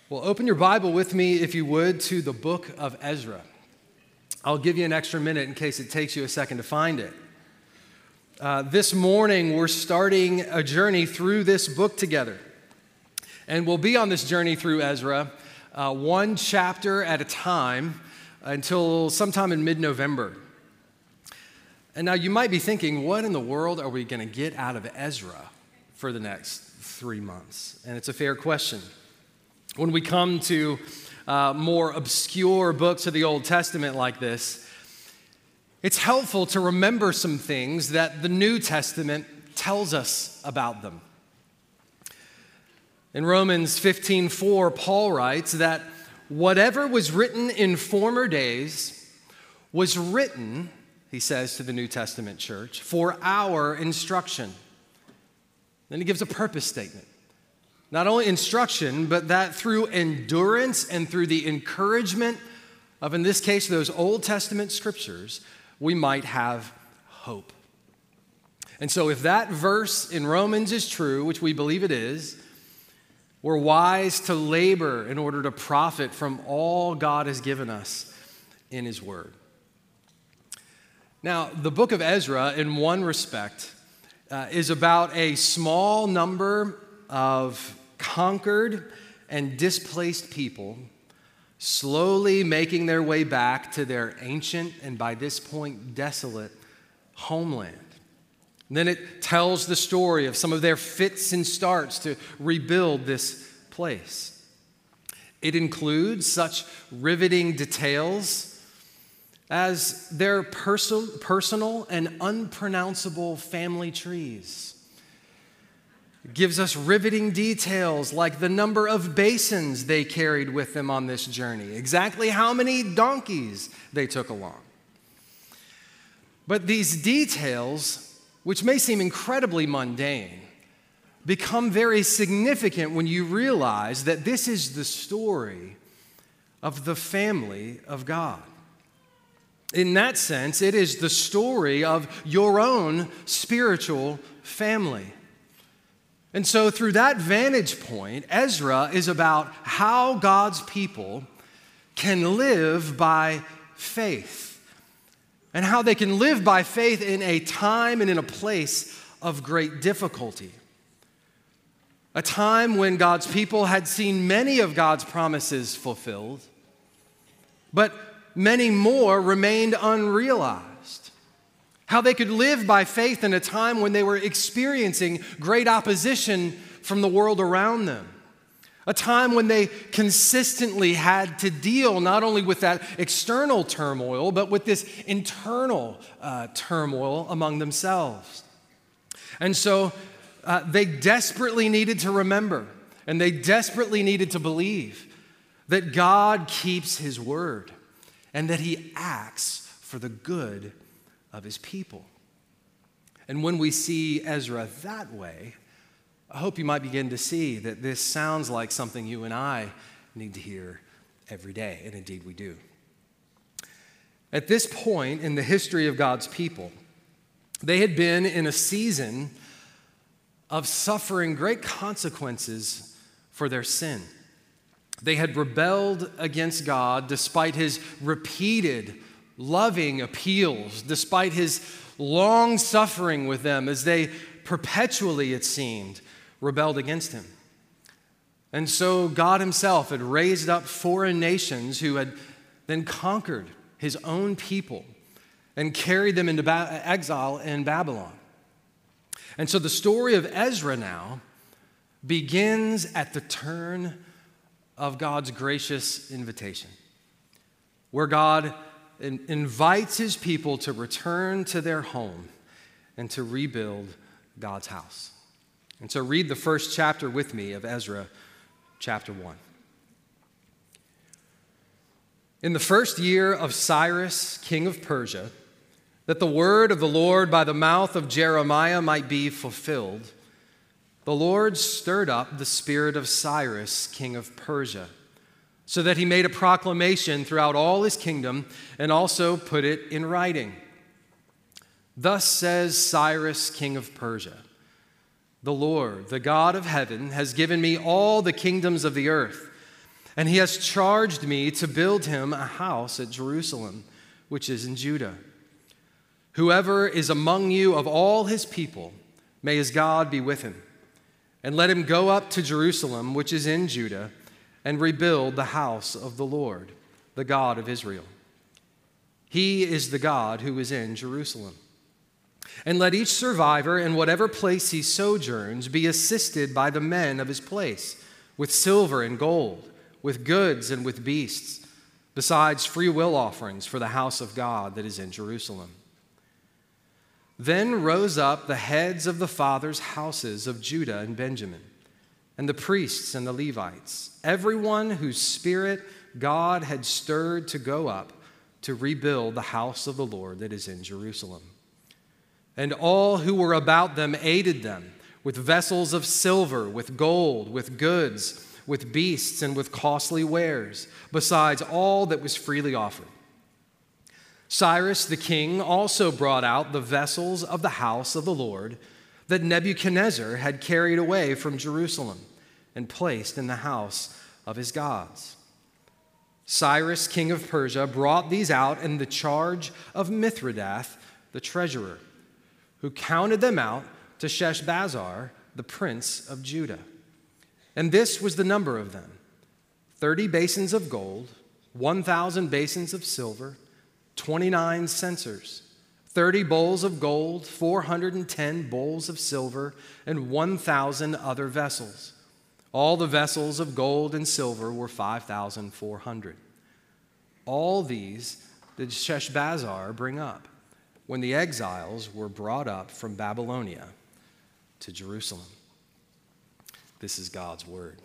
Well, open your Bible with me, if you would, to the book of Ezra. I'll give you an extra minute in case it takes you a second to find it. This morning, we're starting a journey through this book together. And we'll be on this journey through Ezra, one chapter at a time, until sometime in mid-November. And now you might be thinking, what in the world are we going to get out of Ezra for the next 3 months? And it's a fair question. When we come to more obscure books of the Old Testament like this, it's helpful to remember some things that the New Testament tells us about them. In Romans 15:4, Paul writes that whatever was written in former days was written, he says to the New Testament church, for our instruction. Then he gives a purpose statement. Not only instruction, but that through endurance and through the encouragement of, in this case, those Old Testament scriptures, we might have hope. And so if that verse in Romans is true, which we believe it is, we're wise to labor in order to profit from all God has given us in His Word. Now, the book of Ezra, in one respect, is about a small number of conquered and displaced people slowly making their way back to their ancient and by this point desolate homeland. And then it tells the story of some of their fits and starts to rebuild this place. It includes such riveting details as their personal and unpronounceable family trees. It gives us riveting details like the number of basins they carried with them on this journey, exactly how many donkeys they took along. But these details, which may seem incredibly mundane, become very significant when you realize that this is the story of the family of God. In that sense, it is the story of your own spiritual family. And so through that vantage point, Ezra is about how God's people can live by faith and how they can live by faith in a time and in a place of great difficulty. A time when God's people had seen many of God's promises fulfilled, but many more remained unrealized. How they could live by faith in a time when they were experiencing great opposition from the world around them. A time when they consistently had to deal not only with that external turmoil, but with this internal turmoil among themselves. And so they desperately needed to remember, and they desperately needed to believe that God keeps His word and that He acts for the good of His people. And when we see Ezra that way, I hope you might begin to see that this sounds like something you and I need to hear every day, and indeed we do. At this point in the history of God's people, they had been in a season of suffering great consequences for their sin. They had rebelled against God despite His repeated loving appeals, despite His long suffering with them as they perpetually, it seemed, rebelled against Him. And so God Himself had raised up foreign nations who had then conquered His own people and carried them into exile in Babylon. And so the story of Ezra now begins at the turn of God's gracious invitation, where God invites His people to return to their home and to rebuild God's house. And so read the first chapter with me of Ezra, chapter 1. In the first year of Cyrus, king of Persia, that the word of the Lord by the mouth of Jeremiah might be fulfilled, the Lord stirred up the spirit of Cyrus, king of Persia, so that he made a proclamation throughout all his kingdom and also put it in writing. Thus says Cyrus, king of Persia, the Lord, the God of heaven, has given me all the kingdoms of the earth, And he has charged me to build him a house at Jerusalem, which is in Judah. Whoever is among you of all his people, may his God be with him. And let him go up to Jerusalem, which is in Judah, and rebuild the house of the Lord, the God of Israel. He is the God who is in Jerusalem. And let each survivor in whatever place he sojourns be assisted by the men of his place, with silver and gold, with goods and with beasts, besides free will offerings for the house of God that is in Jerusalem. Then rose up the heads of the fathers' houses of Judah and Benjamin, and the priests and the Levites, everyone whose spirit God had stirred to go up to rebuild the house of the Lord that is in Jerusalem. And all who were about them aided them with vessels of silver, with gold, with goods, with beasts, and with costly wares, besides all that was freely offered. Cyrus the king also brought out the vessels of the house of the Lord that Nebuchadnezzar had carried away from Jerusalem and placed in the house of his gods. Cyrus, king of Persia, brought these out in the charge of Mithridath, the treasurer, who counted them out to Sheshbazzar, the prince of Judah. And this was the number of them: 30 basins of gold, 1,000 basins of silver, 29 censers, 30 bowls of gold, 410 bowls of silver, and 1,000 other vessels. All the vessels of gold and silver were 5,400. All these did Sheshbazzar bring up when the exiles were brought up from Babylonia to Jerusalem. This is God's word.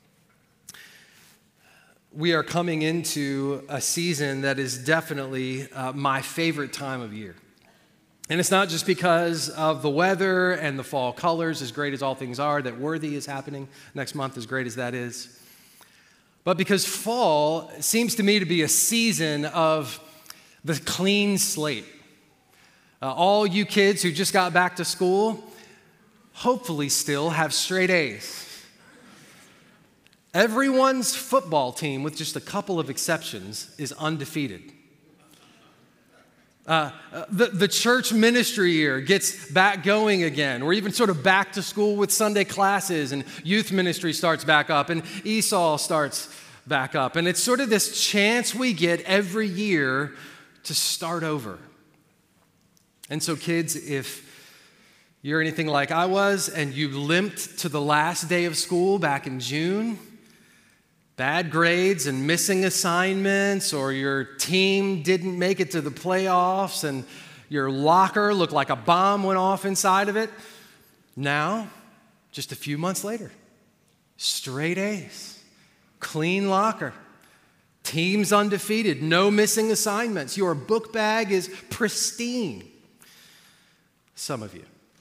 We are coming into a season that is definitely my favorite time of year. And it's not just because of the weather and the fall colors, as great as all things are, that Worthy is happening next month, as great as that is. But because fall seems to me to be a season of the clean slate. All you kids who just got back to school, hopefully still have straight A's. Everyone's football team, with just a couple of exceptions, is undefeated. The church ministry year gets back going again. We're even sort of back to school with Sunday classes, and youth ministry starts back up, and ESOL starts back up. And it's sort of this chance we get every year to start over. And so kids, if you're anything like I was and you limped to the last day of school back in June, bad grades and missing assignments, or your team didn't make it to the playoffs and your locker looked like a bomb went off inside of it, now, just a few months later, straight A's, clean locker, team's undefeated, no missing assignments, your book bag is pristine. Some of you.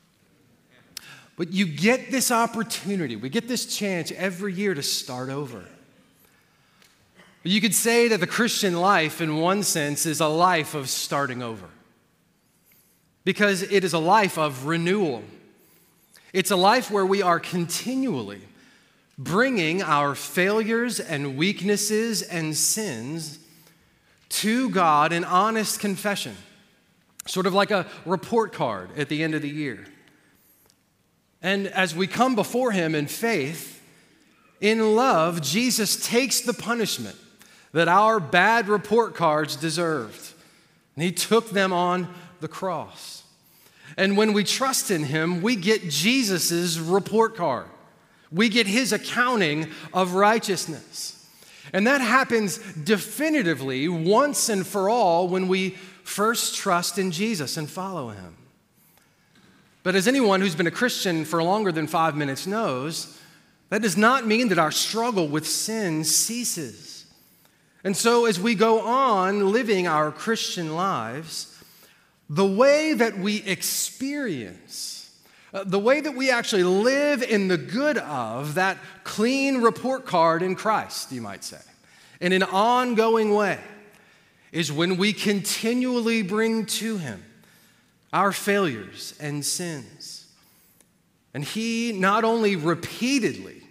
But you get this opportunity, we get this chance every year to start over. You could say that the Christian life, in one sense, is a life of starting over. Because it is a life of renewal. It's a life where we are continually bringing our failures and weaknesses and sins to God in honest confession. Sort of like a report card at the end of the year. And as we come before Him in faith, in love, Jesus takes the punishment that our bad report cards deserved. And He took them on the cross. And when we trust in Him, we get Jesus' report card. We get His accounting of righteousness. And that happens definitively once and for all when we first trust in Jesus and follow Him. But as anyone who's been a Christian for longer than 5 minutes knows, that does not mean that our struggle with sin ceases. And so as we go on living our Christian lives, the way that we experience, the way that we actually live in the good of that clean report card in Christ, you might say, in an ongoing way, is when we continually bring to Him our failures and sins. And He not only repeatedly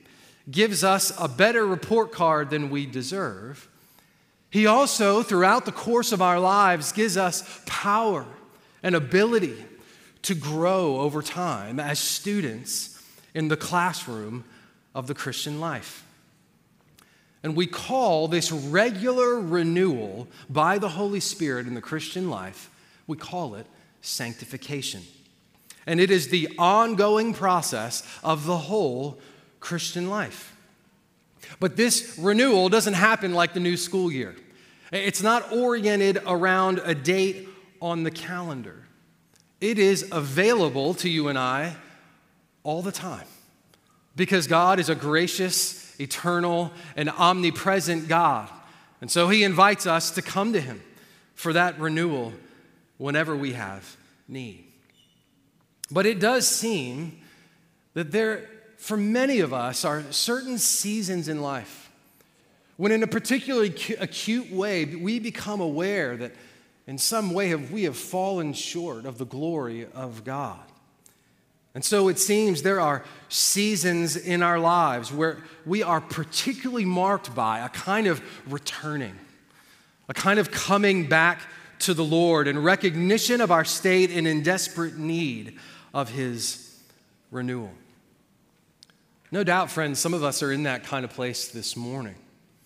gives us a better report card than we deserve, He also, throughout the course of our lives, gives us power and ability to grow over time as students in the classroom of the Christian life. And we call this regular renewal by the Holy Spirit in the Christian life, we call it sanctification. And it is the ongoing process of the whole Christian life. But this renewal doesn't happen like the new school year. It's not oriented around a date on the calendar. It is available to you and I all the time because God is a gracious, eternal, and omnipresent God. And so He invites us to come to Him for that renewal whenever we have need. But it does seem that there, for many of us, are certain seasons in life when in a particularly acute way we become aware that in some way we have fallen short of the glory of God. And so it seems there are seasons in our lives where we are particularly marked by a kind of returning, a kind of coming back to the Lord in recognition of our state and in desperate need of His renewal. No doubt, friends, some of us are in that kind of place this morning.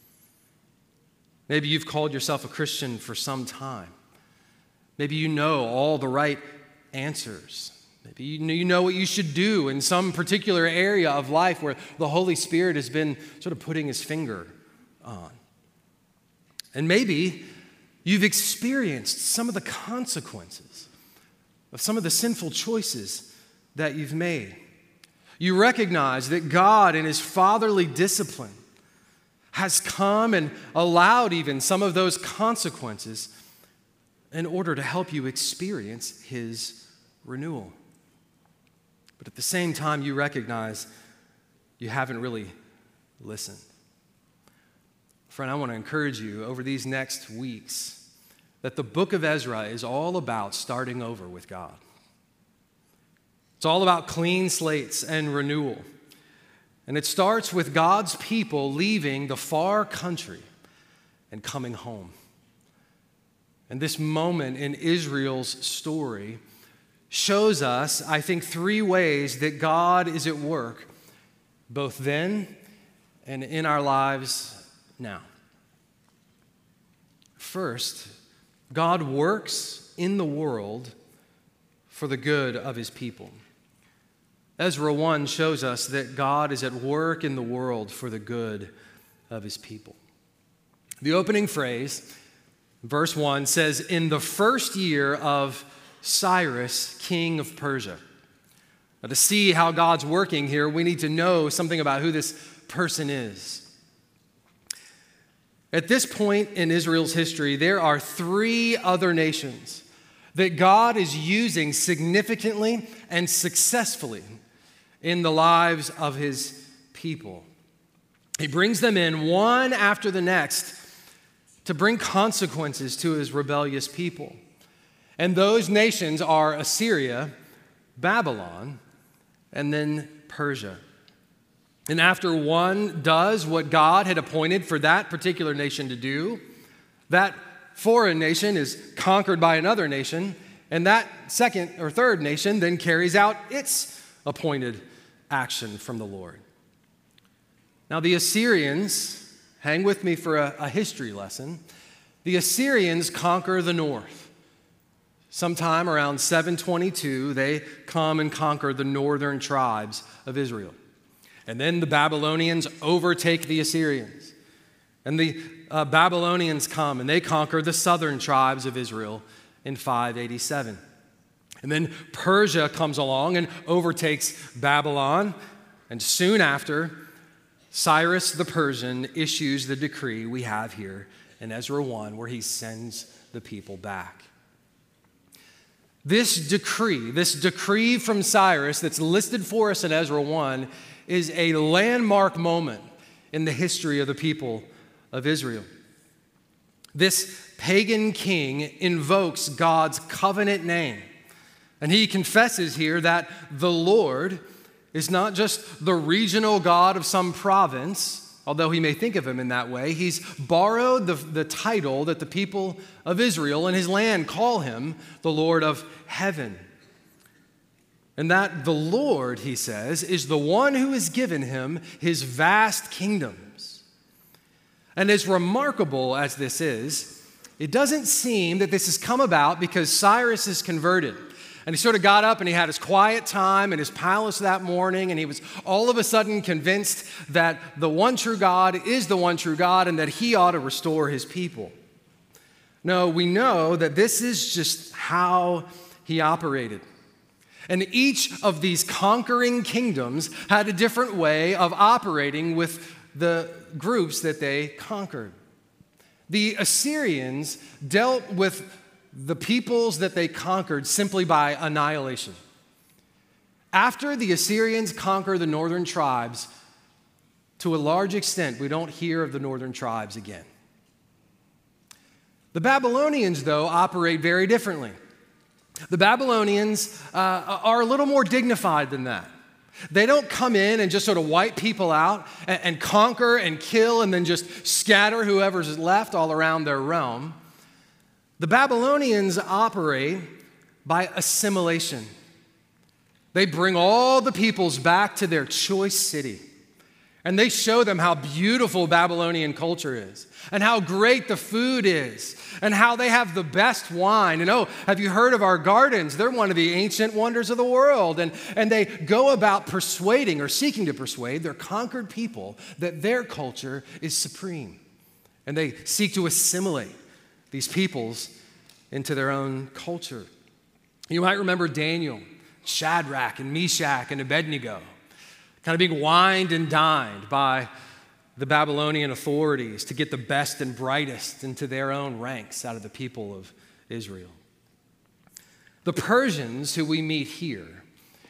Maybe you've called yourself a Christian for some time. Maybe you know all the right answers. Maybe you know what you should do in some particular area of life where the Holy Spirit has been sort of putting His finger on. And maybe you've experienced some of the consequences of some of the sinful choices that you've made. You recognize that God in His fatherly discipline has come and allowed even some of those consequences in order to help you experience His renewal. But at the same time, you recognize you haven't really listened. Friend, I want to encourage you over these next weeks that the book of Ezra is all about starting over with God. It's all about clean slates and renewal. And it starts with God's people leaving the far country and coming home. And this moment in Israel's story shows us, I think, three ways that God is at work, both then and in our lives now. First, God works in the world for the good of His people. Ezra 1 shows us that God is at work in the world for the good of His people. The opening phrase, verse 1, says, "In the first year of Cyrus, king of Persia." Now, to see how God's working here, we need to know something about who this person is. At this point in Israel's history, there are three other nations that God is using significantly and successfully in the lives of His people. He brings them in one after the next to bring consequences to His rebellious people. And those nations are Assyria, Babylon, and then Persia. And after one does what God had appointed for that particular nation to do, that foreign nation is conquered by another nation, and that second or third nation then carries out its appointed action from the Lord. Now, the Assyrians, hang with me for a history lesson. The Assyrians conquer the north. Sometime around 722, they come and conquer the northern tribes of Israel. And then the Babylonians overtake the Assyrians. And the Babylonians come and they conquer the southern tribes of Israel in 587. And then Persia comes along and overtakes Babylon. And soon after, Cyrus the Persian issues the decree we have here in Ezra 1, where he sends the people back. This decree from Cyrus that's listed for us in Ezra 1 is a landmark moment in the history of the people of Israel. This pagan king invokes God's covenant name, and he confesses here that the Lord is not just the regional God of some province, although he may think of him in that way. He's borrowed the title that the people of Israel and his land call him, the Lord of heaven. And that the Lord, he says, is the one who has given him his vast kingdoms. And as remarkable as this is, it doesn't seem that this has come about because Cyrus is converted. And he sort of got up and he had his quiet time in his palace that morning, and he was all of a sudden convinced that the one true God is the one true God and that he ought to restore his people. No, we know that this is just how he operated. And each of these conquering kingdoms had a different way of operating with the groups that they conquered. The Assyrians dealt with the peoples that they conquered simply by annihilation. After the Assyrians conquer the northern tribes, to a large extent, we don't hear of the northern tribes again. The Babylonians, though, operate very differently. The Babylonians are a little more dignified than that. They don't come in and just sort of wipe people out and conquer and kill and then just scatter whoever's left all around their realm. The Babylonians operate by assimilation. They bring all the peoples back to their choice city. And they show them how beautiful Babylonian culture is, and how great the food is, and how they have the best wine. And oh, have you heard of our gardens? They're one of the ancient wonders of the world. And they go about persuading or seeking to persuade their conquered people that their culture is supreme. And they seek to assimilate these peoples into their own culture. You might remember Daniel, Shadrach, and Meshach, and Abednego, kind of being wined and dined by the Babylonian authorities to get the best and brightest into their own ranks out of the people of Israel. The Persians, who we meet here,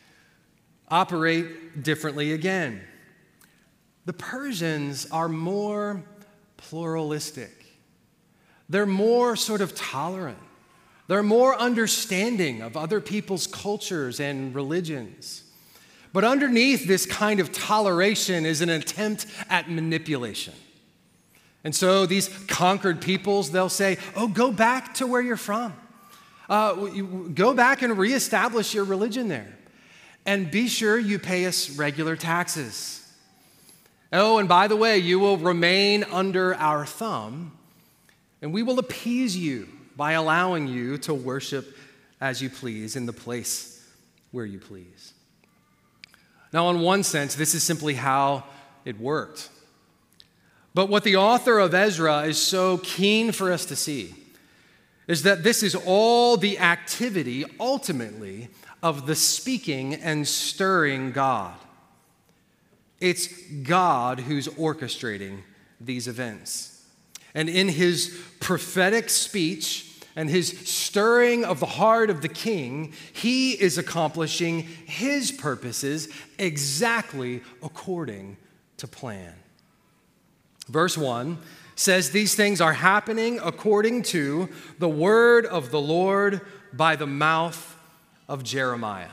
operate differently again. The Persians are more pluralistic. They're more sort of tolerant. They're more understanding of other people's cultures and religions. But underneath this kind of toleration is an attempt at manipulation. And so these conquered peoples, they'll say, oh, go back to where you're from. Go back and reestablish your religion there. And be sure you pay us regular taxes. Oh, and by the way, you will remain under our thumb, and we will appease you by allowing you to worship as you please in the place where you please. Now, in one sense, this is simply how it worked. But what the author of Ezra is so keen for us to see is that this is all the activity, ultimately, of the speaking and stirring God. It's God who's orchestrating these events. And in his prophetic speech and his stirring of the heart of the king, he is accomplishing his purposes exactly according to plan. Verse 1 says, these things are happening according to the word of the Lord by the mouth of Jeremiah.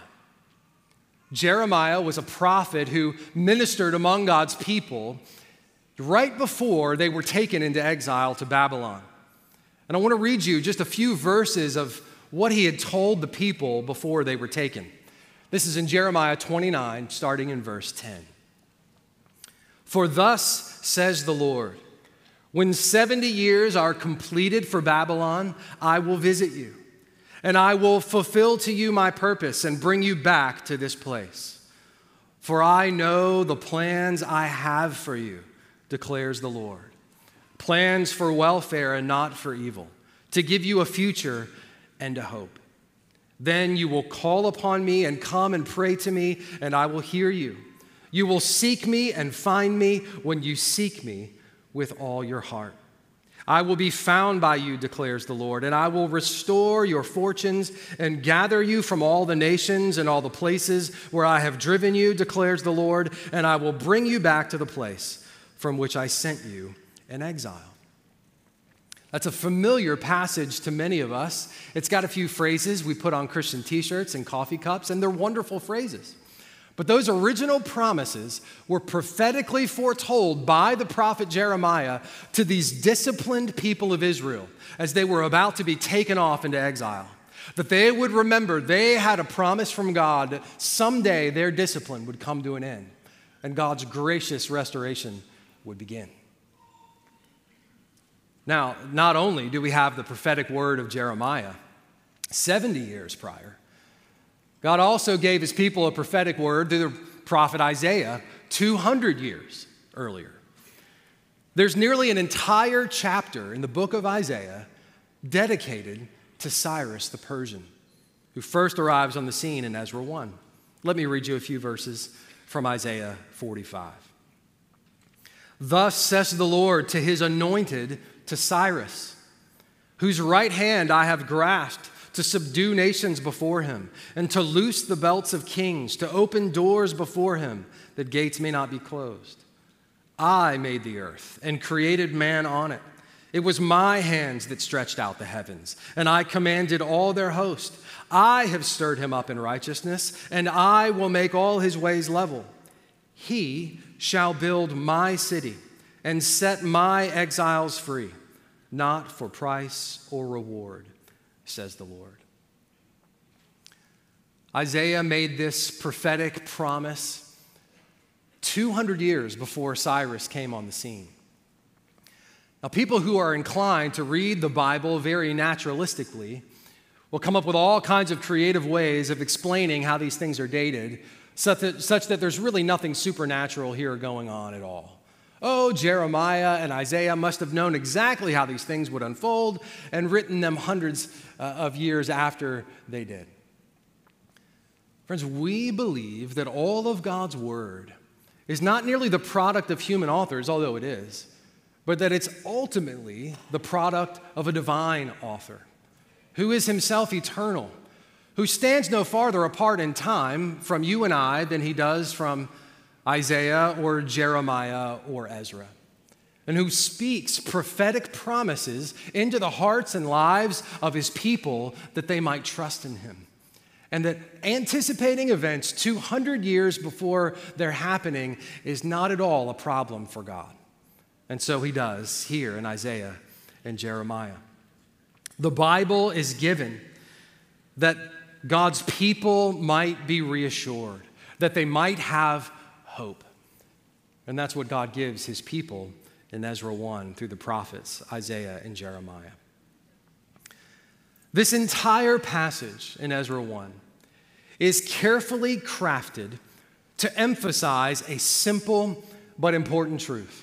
Jeremiah was a prophet who ministered among God's people right before they were taken into exile to Babylon. And I want to read you just a few verses of what he had told the people before they were taken. This is in Jeremiah 29, starting in verse 10. For thus says the Lord, when 70 years are completed for Babylon, I will visit you, and I will fulfill to you my purpose and bring you back to this place. For I know the plans I have for you, declares the Lord. Plans for welfare and not for evil, to give you a future and a hope. Then you will call upon me and come and pray to me, and I will hear you. You will seek me and find me when you seek me with all your heart. I will be found by you, declares the Lord, and I will restore your fortunes and gather you from all the nations and all the places where I have driven you, declares the Lord, and I will bring you back to the place from which I sent you in exile. That's a familiar passage to many of us. It's got a few phrases we put on Christian t-shirts and coffee cups, and they're wonderful phrases. But those original promises were prophetically foretold by the prophet Jeremiah to these disciplined people of Israel as they were about to be taken off into exile. That they would remember they had a promise from God that someday their discipline would come to an end and God's gracious restoration would begin. Now, not only do we have the prophetic word of Jeremiah 70 years prior, God also gave his people a prophetic word through the prophet Isaiah 200 years earlier. There's nearly an entire chapter in the book of Isaiah dedicated to Cyrus the Persian, who first arrives on the scene in Ezra 1. Let me read you a few verses from Isaiah 45. Thus says the Lord to his anointed, to Cyrus, whose right hand I have grasped, to subdue nations before him, and to loose the belts of kings, to open doors before him, that gates may not be closed. I made the earth and created man on it. It was my hands that stretched out the heavens, and I commanded all their host. I have stirred him up in righteousness, and I will make all his ways level. He shall build my city and set my exiles free, not for price or reward, says the Lord. Isaiah made this prophetic promise 200 years before Cyrus came on the scene. Now, people who are inclined to read the Bible very naturalistically will come up with all kinds of creative ways of explaining how these things are dated, such that there's really nothing supernatural here going on at all. Oh, Jeremiah and Isaiah must have known exactly how these things would unfold and written them hundreds of years after they did. Friends, we believe that all of God's word is not merely the product of human authors, although it is, but that it's ultimately the product of a divine author who is himself eternal, who stands no farther apart in time from you and I than he does from Isaiah or Jeremiah or Ezra, and who speaks prophetic promises into the hearts and lives of his people that they might trust in him. And that anticipating events 200 years before they're happening is not at all a problem for God. And so he does here in Isaiah and Jeremiah. The Bible is given that God's people might be reassured, that they might have hope. And that's what God gives his people in Ezra 1 through the prophets Isaiah and Jeremiah. This entire passage in Ezra 1 is carefully crafted to emphasize a simple but important truth.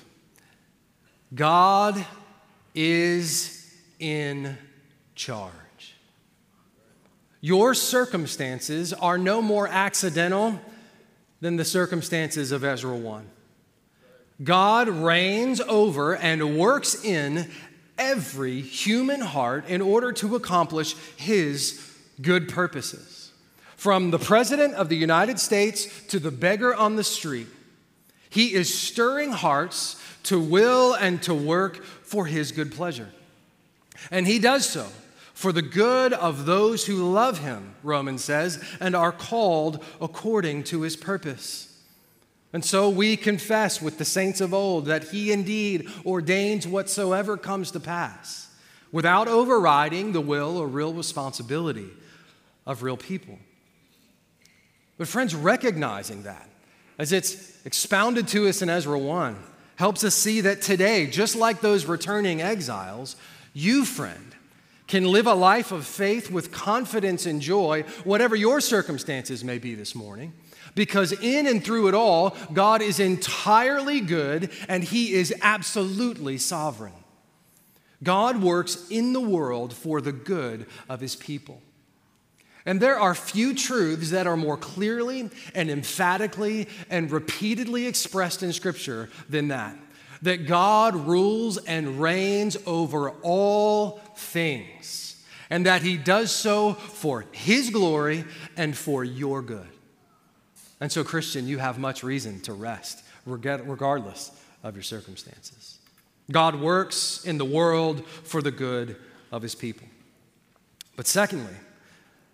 God is in charge. Your circumstances are no more accidental than the circumstances of Ezra 1. God reigns over and works in every human heart in order to accomplish his good purposes. From the President of the United States to the beggar on the street, he is stirring hearts to will and to work for his good pleasure. And he does so for the good of those who love him, Romans says, and are called according to his purpose. And so we confess with the saints of old that he indeed ordains whatsoever comes to pass, without overriding the will or real responsibility of real people. But friends, recognizing that, as it's expounded to us in Ezra 1, helps us see that today, just like those returning exiles, you, friend, can live a life of faith with confidence and joy, whatever your circumstances may be this morning, because in and through it all, God is entirely good and he is absolutely sovereign. God works in the world for the good of his people. And there are few truths that are more clearly and emphatically and repeatedly expressed in Scripture than that God rules and reigns over all things, and that he does so for his glory and for your good. And so, Christian, you have much reason to rest, regardless of your circumstances. God works in the world for the good of his people. But secondly,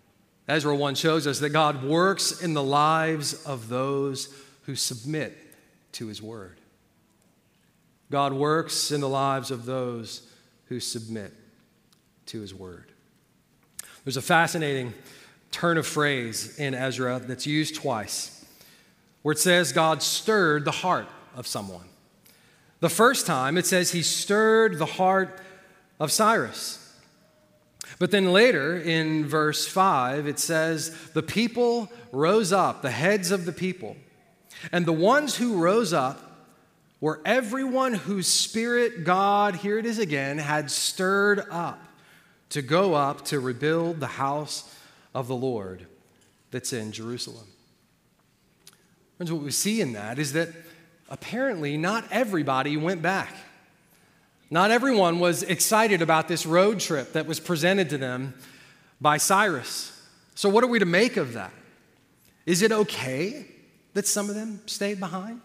Ezra 1 shows us that God works in the lives of those who submit to his word. God works in the lives of those who submit to his word. There's a fascinating turn of phrase in Ezra that's used twice, where it says God stirred the heart of someone. The first time it says he stirred the heart of Cyrus. But then later in verse 5, it says, the people rose up, the heads of the people. And the ones who rose up were everyone whose spirit God, here it is again, had stirred up to go up to rebuild the house of the Lord that's in Jerusalem. Friends, what we see in that is that apparently not everybody went back. Not everyone was excited about this road trip that was presented to them by Cyrus. So what are we to make of that? Is it okay that some of them stayed behind?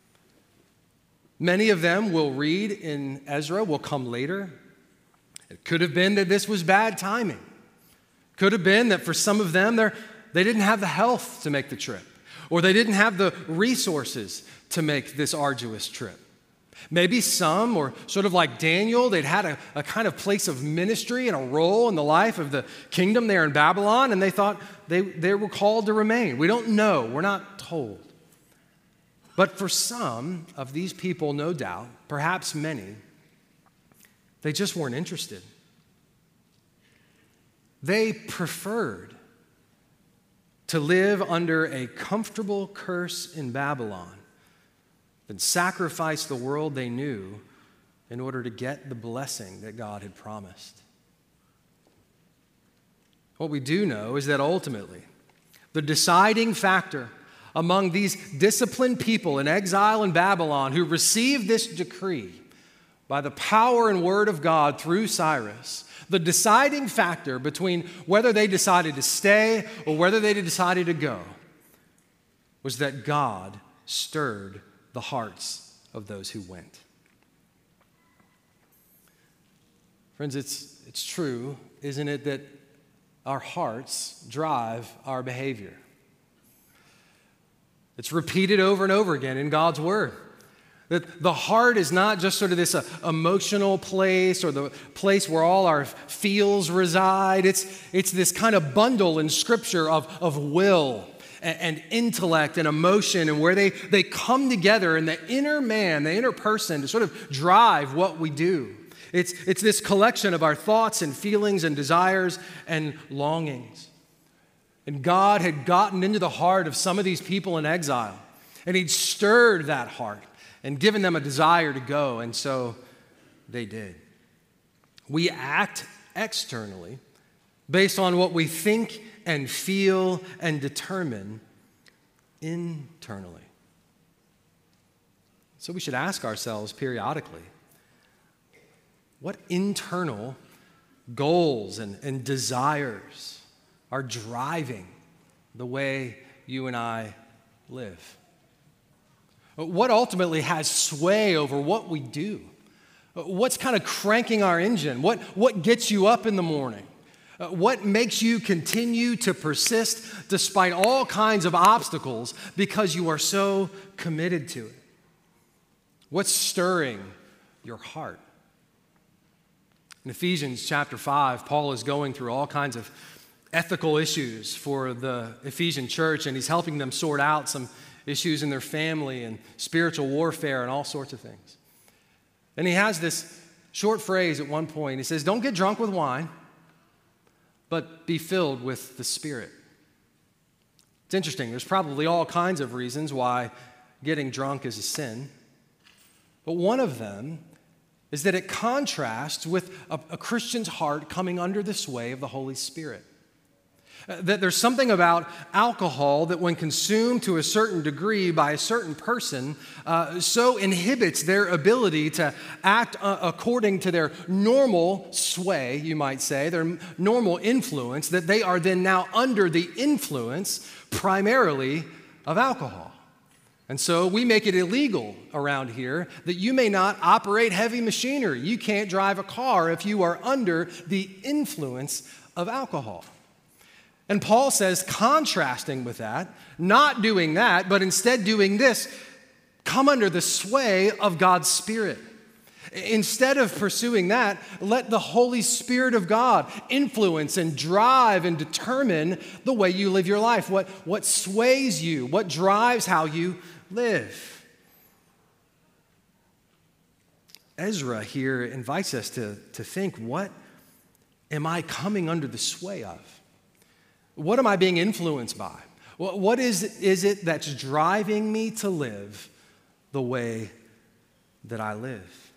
Many of them we'll read in Ezra will come later. It could have been that this was bad timing. Could have been that for some of them they didn't have the health to make the trip, or they didn't have the resources to make this arduous trip. Maybe some, or sort of like Daniel, they'd had a kind of place of ministry and a role in the life of the kingdom there in Babylon, and they thought they were called to remain. We don't know. We're not told. But for some of these people, no doubt, perhaps many, they just weren't interested. They preferred to live under a comfortable curse in Babylon than sacrifice the world they knew in order to get the blessing that God had promised. What we do know is that ultimately, the deciding factor among these disciplined people in exile in Babylon who received this decree by the power and word of God through Cyrus, the deciding factor between whether they decided to stay or whether they decided to go was that God stirred the hearts of those who went. Friends, it's true, isn't it, that our hearts drive our behavior. It's repeated over and over again in God's word. That the heart is not just sort of this emotional place or the place where all our feels reside. It's this kind of bundle in Scripture of will and intellect and emotion, and where they come together in the inner man, the inner person, to sort of drive what we do. It's this collection of our thoughts and feelings and desires and longings. And God had gotten into the heart of some of these people in exile, and he'd stirred that heart and given them a desire to go, and so they did. We act externally based on what we think and feel and determine internally. So we should ask ourselves periodically, what internal goals and desires are driving the way you and I live? What ultimately has sway over what we do? What's kind of cranking our engine? What gets you up in the morning? What makes you continue to persist despite all kinds of obstacles because you are so committed to it? What's stirring your heart? In Ephesians chapter 5, Paul is going through all kinds of ethical issues for the Ephesian church, and he's helping them sort out some issues in their family and spiritual warfare and all sorts of things. And he has this short phrase at one point. He says, "Don't get drunk with wine, but be filled with the Spirit." It's interesting. There's probably all kinds of reasons why getting drunk is a sin. But one of them is that it contrasts with a Christian's heart coming under the sway of the Holy Spirit. That there's something about alcohol that when consumed to a certain degree by a certain person, so inhibits their ability to act according to their normal sway, you might say, their normal influence, that they are then now under the influence primarily of alcohol. And so we make it illegal around here that you may not operate heavy machinery. You can't drive a car if you are under the influence of alcohol. And Paul says, contrasting with that, not doing that, but instead doing this, come under the sway of God's Spirit. Instead of pursuing that, let the Holy Spirit of God influence and drive and determine the way you live your life, what sways you, what drives how you live. Ezra here invites us to think, what am I coming under the sway of? What am I being influenced by? What is it that's driving me to live the way that I live?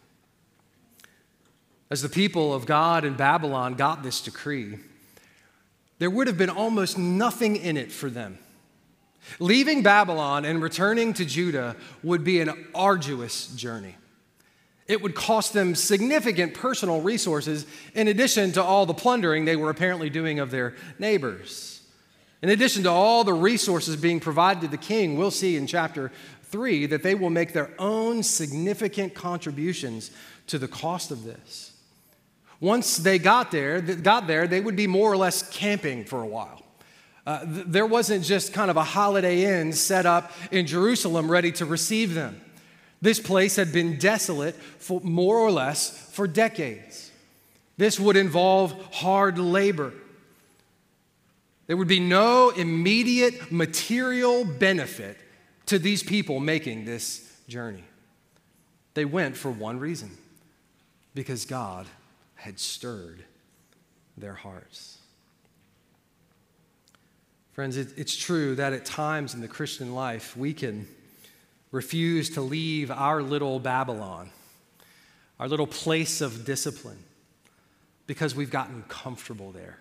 As the people of God in Babylon got this decree, there would have been almost nothing in it for them. Leaving Babylon and returning to Judah would be an arduous journey. It would cost them significant personal resources in addition to all the plundering they were apparently doing of their neighbors. In addition to all the resources being provided to the king, we'll see in chapter 3 that they will make their own significant contributions to the cost of this. Once they got there, they would be more or less camping for a while. There wasn't just kind of a Holiday Inn set up in Jerusalem ready to receive them. This place had been desolate for more or less for decades. This would involve hard labor. There would be no immediate material benefit to these people making this journey. They went for one reason, because God had stirred their hearts. Friends, it's true that at times in the Christian life, we can refuse to leave our little Babylon, our little place of discipline, because we've gotten comfortable there.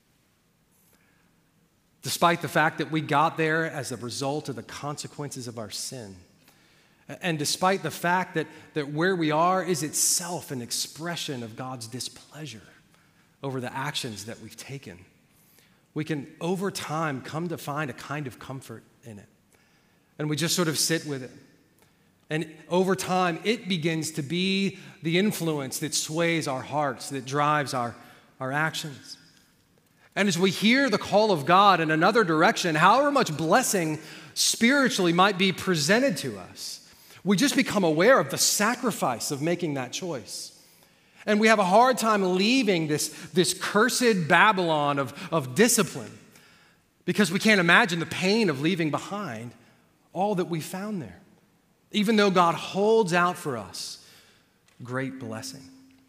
Despite the fact that we got there as a result of the consequences of our sin, and despite the fact that where we are is itself an expression of God's displeasure over the actions that we've taken, we can over time come to find a kind of comfort in it. And we just sort of sit with it. And over time, it begins to be the influence that sways our hearts, that drives our actions. And as we hear the call of God in another direction, however much blessing spiritually might be presented to us, we just become aware of the sacrifice of making that choice. And we have a hard time leaving this cursed Babylon of discipline, because we can't imagine the pain of leaving behind all that we found there, even though God holds out for us great blessing.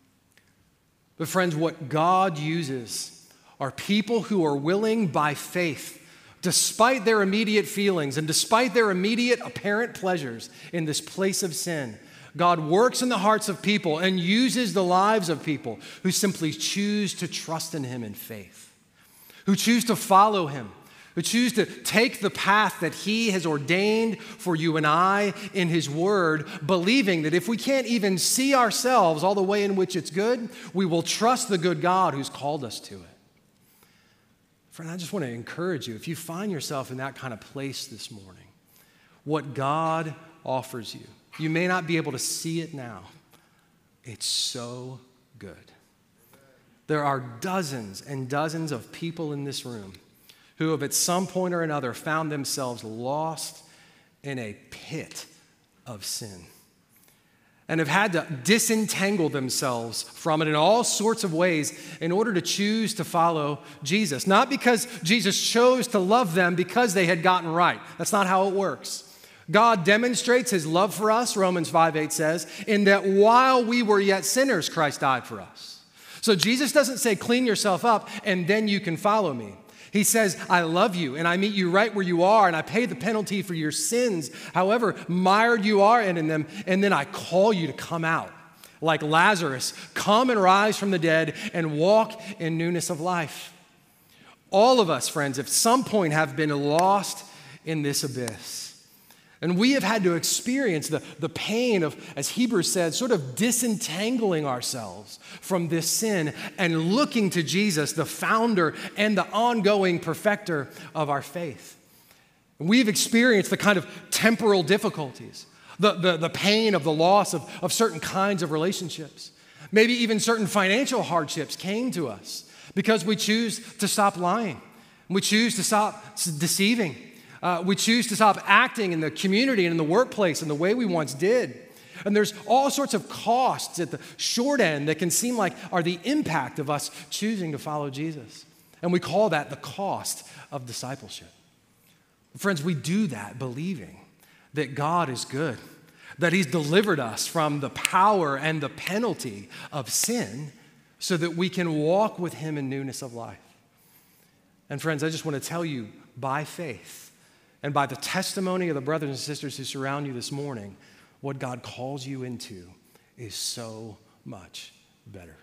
But friends, what God uses are people who are willing by faith, despite their immediate feelings and despite their immediate apparent pleasures in this place of sin. God works in the hearts of people and uses the lives of people who simply choose to trust in Him in faith, who choose to follow Him, who choose to take the path that He has ordained for you and I in His Word, believing that if we can't even see ourselves all the way in which it's good, we will trust the good God who's called us to it. Friend, I just want to encourage you, if you find yourself in that kind of place this morning, what God offers you, you may not be able to see it now. It's so good. There are dozens and dozens of people in this room who have at some point or another found themselves lost in a pit of sin and have had to disentangle themselves from it in all sorts of ways in order to choose to follow Jesus. Not because Jesus chose to love them because they had gotten right. That's not how it works. God demonstrates His love for us, Romans 5:8 says, in that while we were yet sinners, Christ died for us. So Jesus doesn't say, clean yourself up and then you can follow me. He says, I love you and I meet you right where you are and I pay the penalty for your sins, however mired you are in them, and then I call you to come out. Like Lazarus, come and rise from the dead and walk in newness of life. All of us, friends, at some point have been lost in this abyss. And we have had to experience the pain of, as Hebrews said, sort of disentangling ourselves from this sin and looking to Jesus, the founder and the ongoing perfecter of our faith. We've experienced the kind of temporal difficulties, the pain of the loss of certain kinds of relationships. Maybe even certain financial hardships came to us because we choose to stop lying. We choose to stop deceiving. We choose to stop acting in the community and in the workplace in the way we once did. And there's all sorts of costs at the short end that can seem like are the impact of us choosing to follow Jesus. And we call that the cost of discipleship. Friends, we do that believing that God is good, that He's delivered us from the power and the penalty of sin so that we can walk with Him in newness of life. And friends, I just want to tell you by faith and by the testimony of the brothers and sisters who surround you this morning, what God calls you into is so much better.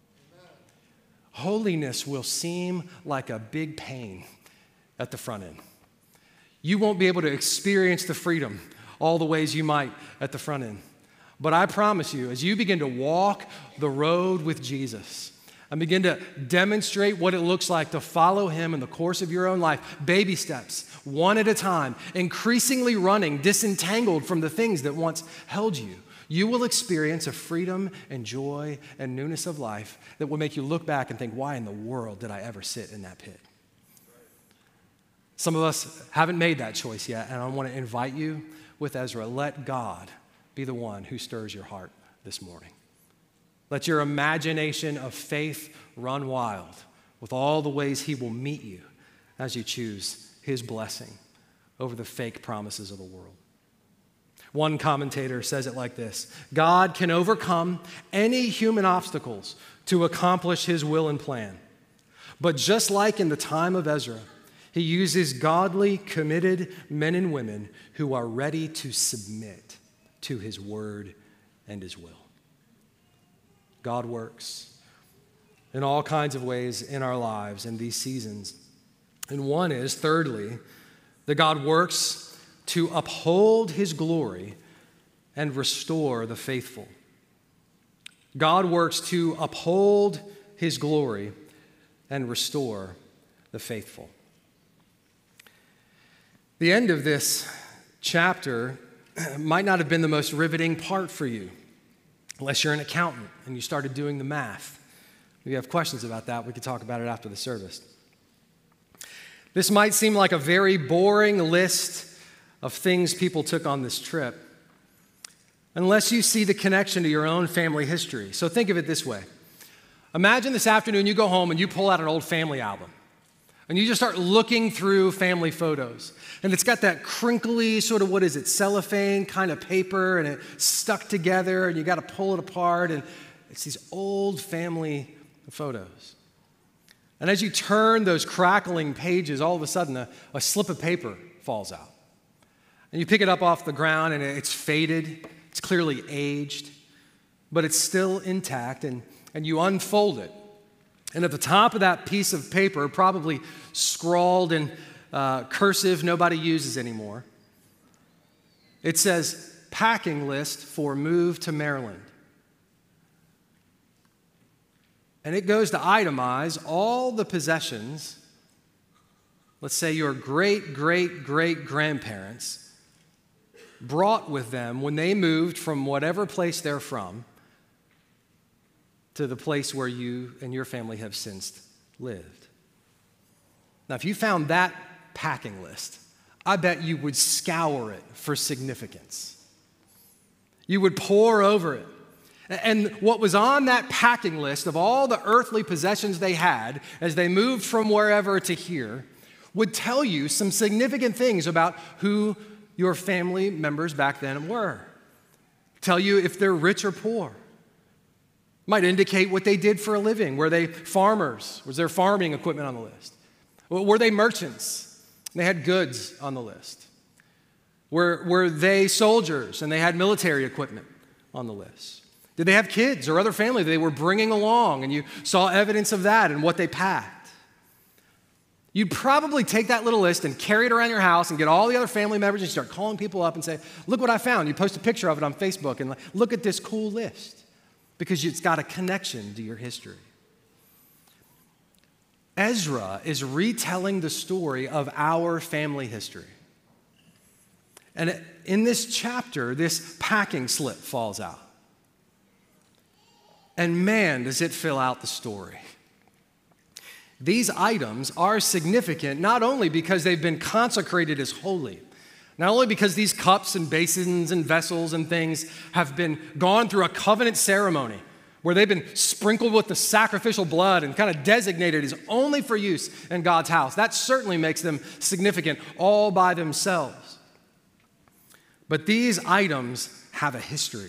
Holiness will seem like a big pain at the front end. You won't be able to experience the freedom all the ways you might at the front end. But I promise you, as you begin to walk the road with Jesus and begin to demonstrate what it looks like to follow Him in the course of your own life, baby steps, one at a time, increasingly running, disentangled from the things that once held you, you will experience a freedom and joy and newness of life that will make you look back and think, why in the world did I ever sit in that pit? Some of us haven't made that choice yet, and I want to invite you with Ezra, let God be the one who stirs your heart this morning. Let your imagination of faith run wild with all the ways He will meet you as you choose His blessing over the fake promises of the world. One commentator says it like this: God can overcome any human obstacles to accomplish His will and plan. But just like in the time of Ezra, He uses godly, committed men and women who are ready to submit to His word and His will. God works in all kinds of ways in our lives in these seasons. And one is, thirdly, that God works to uphold His glory and restore the faithful. God works to uphold His glory and restore the faithful. The end of this chapter might not have been the most riveting part for you, unless you're an accountant and you started doing the math. If you have questions about that, we could talk about it after the service. This might seem like a very boring list of things people took on this trip, unless you see the connection to your own family history. So think of it this way. Imagine this afternoon you go home and you pull out an old family album. And you just start looking through family photos. And it's got that crinkly sort of, cellophane kind of paper, and it's stuck together, and you got to pull it apart. And it's these old family photos. And as you turn those crackling pages, all of a sudden a slip of paper falls out. And you pick it up off the ground, and it's faded. It's clearly aged, but it's still intact. And you unfold it. And at the top of that piece of paper, probably scrawled in cursive nobody uses anymore, it says, packing list for move to Maryland. And it goes to itemize all the possessions, let's say your great-great-great-grandparents brought with them when they moved from whatever place they're from to the place where you and your family have since lived. Now, if you found that packing list, I bet you would scour it for significance. You would pore over it. And what was on that packing list of all the earthly possessions they had as they moved from wherever to here would tell you some significant things about who your family members back then were. Tell you if they're rich or poor. Might indicate what they did for a living. Were they farmers? Was there farming equipment on the list? Were they merchants? They had goods on the list. Were they soldiers and they had military equipment on the list? Did they have kids or other family that they were bringing along, and you saw evidence of that and what they packed? You'd probably take that little list and carry it around your house and get all the other family members and start calling people up and say, look what I found. You post a picture of it on Facebook and look at this cool list. Because it's got a connection to your history. Ezra is retelling the story of our family history. And in this chapter, this packing slip falls out. And man, does it fill out the story. These items are significant not only because they've been consecrated as holy, not only because these cups and basins and vessels and things have been gone through a covenant ceremony where they've been sprinkled with the sacrificial blood and kind of designated as only for use in God's house. That certainly makes them significant all by themselves. But these items have a history.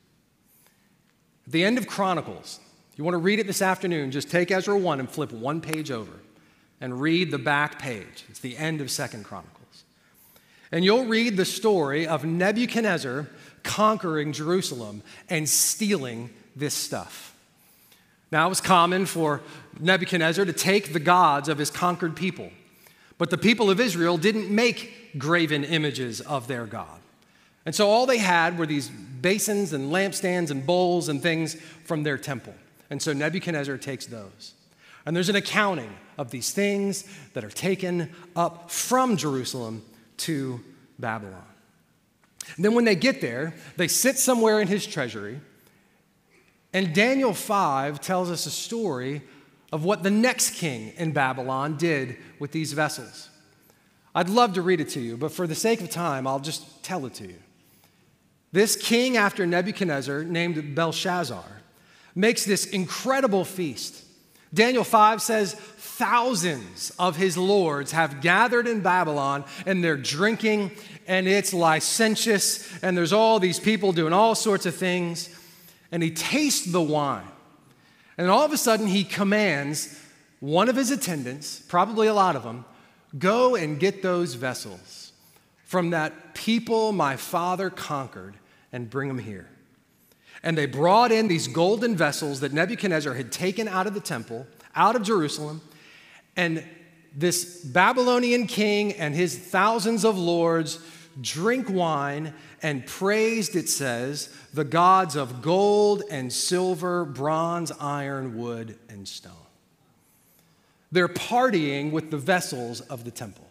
At the end of Chronicles, if you want to read it this afternoon, just take Ezra 1 and flip one page over and read the back page. It's the end of 2 Chronicles. And you'll read the story of Nebuchadnezzar conquering Jerusalem and stealing this stuff. Now, it was common for Nebuchadnezzar to take the gods of his conquered people, but the people of Israel didn't make graven images of their God. And so all they had were these basins and lampstands and bowls and things from their temple. And so Nebuchadnezzar takes those. And there's an accounting of these things that are taken up from Jerusalem to Babylon. And then when they get there, they sit somewhere in his treasury. And Daniel 5 tells us a story of what the next king in Babylon did with these vessels. I'd love to read it to you, but for the sake of time, I'll just tell it to you. This king after Nebuchadnezzar, named Belshazzar, makes this incredible feast. Daniel 5 says thousands of his lords have gathered in Babylon and they're drinking and it's licentious and there's all these people doing all sorts of things. And he tastes the wine. And all of a sudden he commands one of his attendants, probably a lot of them, go and get those vessels from that people my father conquered and bring them here. And they brought in these golden vessels that Nebuchadnezzar had taken out of the temple, out of Jerusalem, and this Babylonian king and his thousands of lords drink wine and praised, it says, the gods of gold and silver, bronze, iron, wood, and stone. They're partying with the vessels of the temple.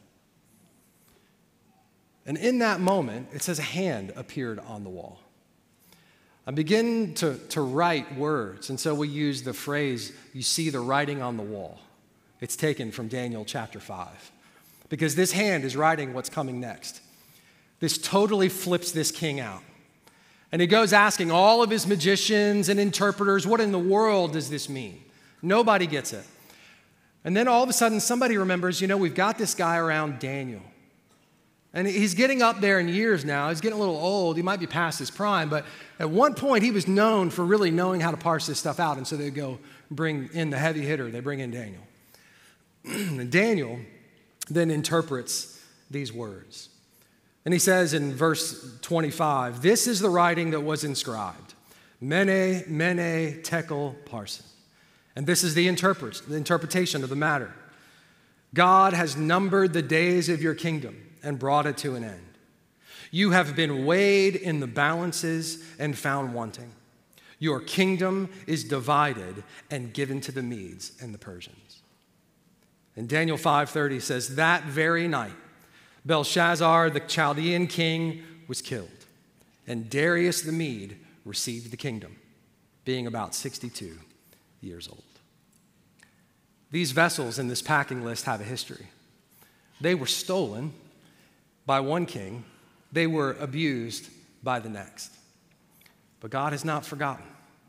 And in that moment, it says a hand appeared on the wall. I begin to write words, and so we use the phrase, you see the writing on the wall. It's taken from Daniel chapter 5, because this hand is writing what's coming next. This totally flips this king out. And he goes asking all of his magicians and interpreters, what in the world does this mean? Nobody gets it. And then all of a sudden, somebody remembers, we've got this guy around Daniel. And he's getting up there in years now. He's getting a little old. He might be past his prime. But at one point, he was known for really knowing how to parse this stuff out. And so they go bring in the heavy hitter. They bring in Daniel. And Daniel then interprets these words. And he says in verse 25, this is the writing that was inscribed. Mene, mene, tekel, parsin. And this is the interpretation of the matter. God has numbered the days of your kingdom and brought it to an end. You have been weighed in the balances and found wanting. Your kingdom is divided and given to the Medes and the Persians. And Daniel 5:30 says, that very night, Belshazzar, the Chaldean king, was killed, and Darius the Mede received the kingdom, being about 62 years old. These vessels in this packing list have a history. They were stolen by one king. They were abused by the next. But God has not forgotten.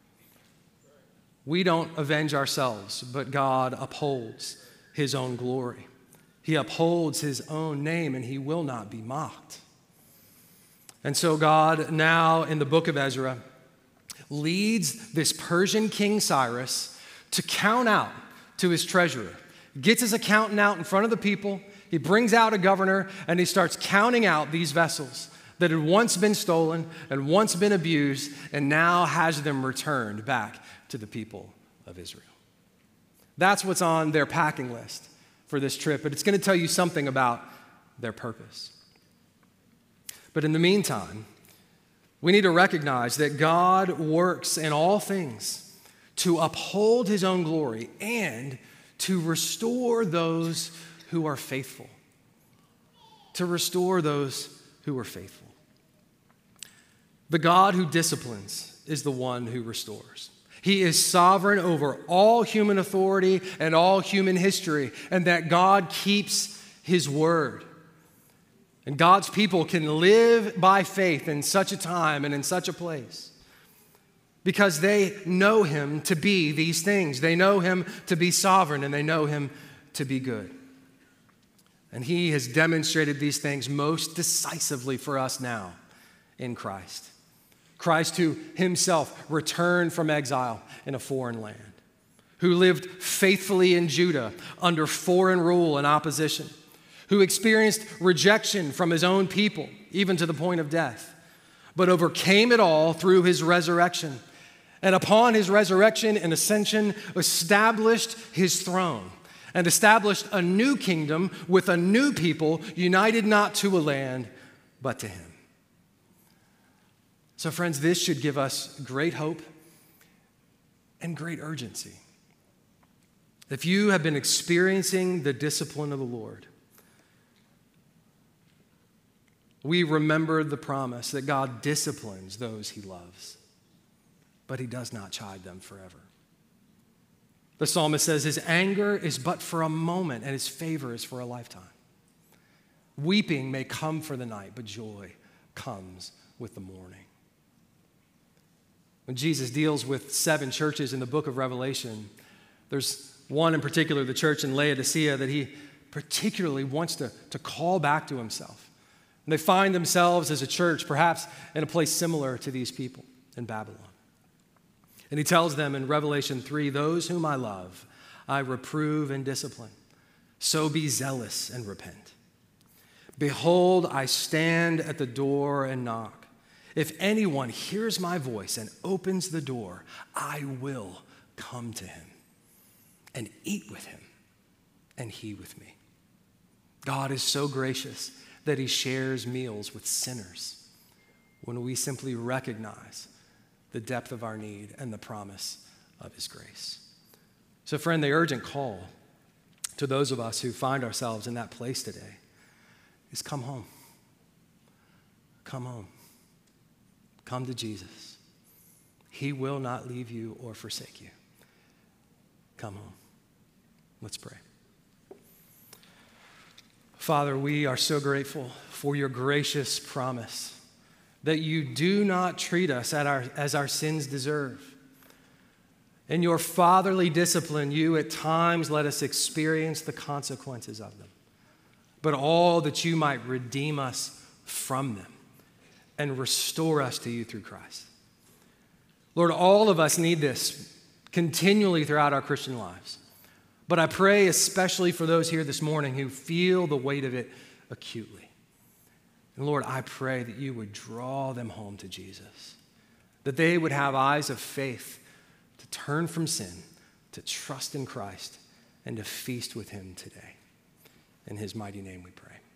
We don't avenge ourselves, but God upholds his own glory. He upholds his own name, and he will not be mocked. And so God, now in the book of Ezra, leads this Persian king Cyrus to count out to his treasurer. Gets his accountant out in front of the people. He brings out a governor, and he starts counting out these vessels that had once been stolen and once been abused, and now has them returned back to the people of Israel. That's what's on their packing list for this trip, but it's going to tell you something about their purpose. But in the meantime, we need to recognize that God works in all things to uphold his own glory and to restore those who are faithful. To restore those who are faithful. The God who disciplines is the one who restores. He is sovereign over all human authority and all human history, and that God keeps his word. And God's people can live by faith in such a time and in such a place because they know him to be these things. They know him to be sovereign, and they know him to be good. And he has demonstrated these things most decisively for us now in Christ. Christ, who himself returned from exile in a foreign land, who lived faithfully in Judah under foreign rule and opposition, who experienced rejection from his own people, even to the point of death, but overcame it all through his resurrection. And upon his resurrection and ascension, established his throne and established a new kingdom with a new people, united not to a land, but to him. So friends, this should give us great hope and great urgency. If you have been experiencing the discipline of the Lord, we remember the promise that God disciplines those he loves, but he does not chide them forever. The psalmist says his anger is but for a moment and his favor is for a lifetime. Weeping may come for the night, but joy comes with the morning. When Jesus deals with 7 churches in the book of Revelation, there's one in particular, the church in Laodicea, that he particularly wants to call back to himself. And they find themselves as a church, perhaps in a place similar to these people in Babylon. And he tells them in Revelation 3, those whom I love, I reprove and discipline. So be zealous and repent. Behold, I stand at the door and knock. If anyone hears my voice and opens the door, I will come to him and eat with him and he with me. God is so gracious that he shares meals with sinners when we simply recognize the depth of our need and the promise of his grace. So friend, the urgent call to those of us who find ourselves in that place today is come home. Come home. Come to Jesus. He will not leave you or forsake you. Come home. Let's pray. Father, we are so grateful for your gracious promise that you do not treat us as our sins deserve. In your fatherly discipline, you at times let us experience the consequences of them, but all that you might redeem us from them and restore us to you through Christ. Lord, all of us need this continually throughout our Christian lives. But I pray especially for those here this morning who feel the weight of it acutely. And Lord, I pray that you would draw them home to Jesus, that they would have eyes of faith to turn from sin, to trust in Christ, and to feast with him today. In his mighty name we pray.